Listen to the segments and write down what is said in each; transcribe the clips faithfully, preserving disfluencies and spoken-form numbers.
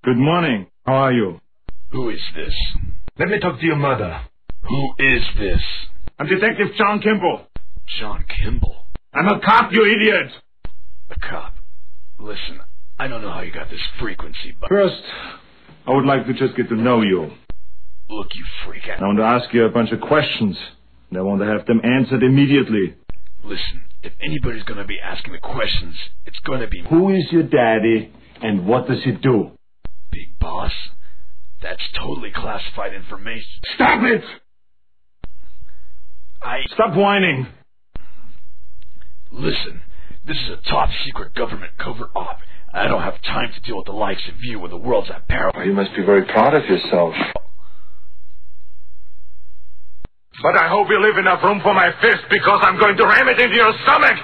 Good morning. How are you? Who is this? Let me talk to your mother. Who is this? I'm Detective John Kimball. John Kimball? I'm a cop, you idiot! A cop? Listen, I don't know how you got this frequency, but... First, I would like to just get to know you. Look, you freak out. I want to ask you a bunch of questions, and I want to have them answered immediately. Listen, if anybody's gonna be asking me questions, it's gonna be... Who is your daddy, and what does he do? Big boss? That's totally classified information. Stop it! I... Stop whining! Listen, this is a top-secret government covert op. I don't have time to deal with the likes of you when the world's at peril. Well, you must be very proud of yourself. But I hope you leave enough room for my fist, because I'm going to ram it into your stomach!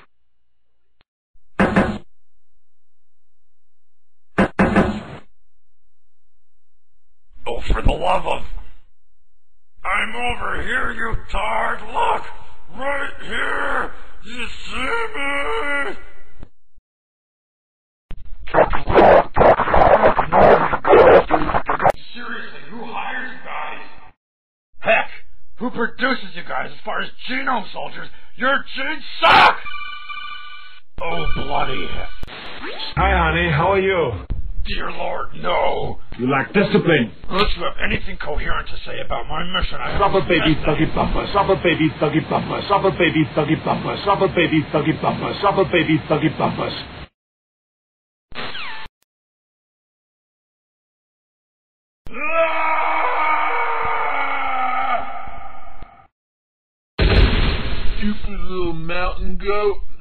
Oh, for the love of... I'm over here, you tard! Look! Right here! You see me? Seriously, who hires you guys? Heck! Who produces you guys? As far as genome soldiers, your genes suck! Oh, bloody heck. Hi, honey. How are you? Dear Lord, no! You lack discipline. Unless you have anything coherent to say about my mission, I Stop a baby, thuggy bumper. Stop a baby, thuggy bumper. Stop a baby, thuggy bumper. Stop a baby, thuggy bumper. Stop a baby, thuggy bumpers. Stupid little mountain goat.